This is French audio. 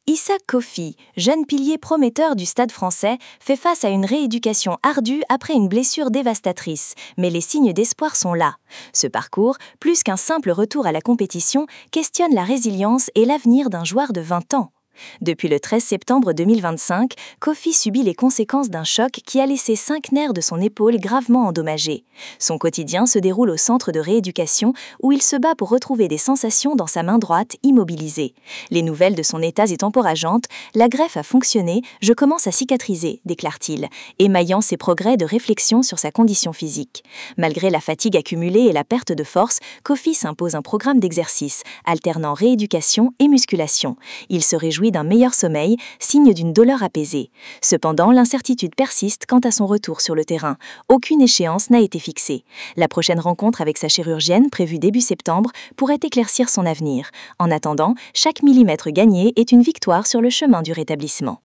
Issa Kofi, jeune pilier prometteur du Stade français, fait face à une rééducation ardue après une blessure dévastatrice, mais les signes d'espoir sont là. Ce parcours, plus qu'un simple retour à la compétition, questionne la résilience et l'avenir d'un joueur de 20 ans. Depuis le 13 septembre 2025, Kofi subit les conséquences d'un choc qui a laissé 5 nerfs de son épaule gravement endommagés. Son quotidien se déroule au centre de rééducation où il se bat pour retrouver des sensations dans sa main droite immobilisée. Les nouvelles de son état étant encourageantes, la greffe a fonctionné, je commence à cicatriser, déclare-t-il, émaillant ses progrès de réflexion sur sa condition physique. Malgré la fatigue accumulée et la perte de force, Kofi s'impose un programme d'exercice, alternant rééducation et musculation. Il se réjouit d'un meilleur sommeil, signe d'une douleur apaisée. Cependant, l'incertitude persiste quant à son retour sur le terrain. Aucune échéance n'a été fixée. La prochaine rencontre avec sa chirurgienne, prévue début septembre, pourrait éclaircir son avenir. En attendant, chaque millimètre gagné est une victoire sur le chemin du rétablissement.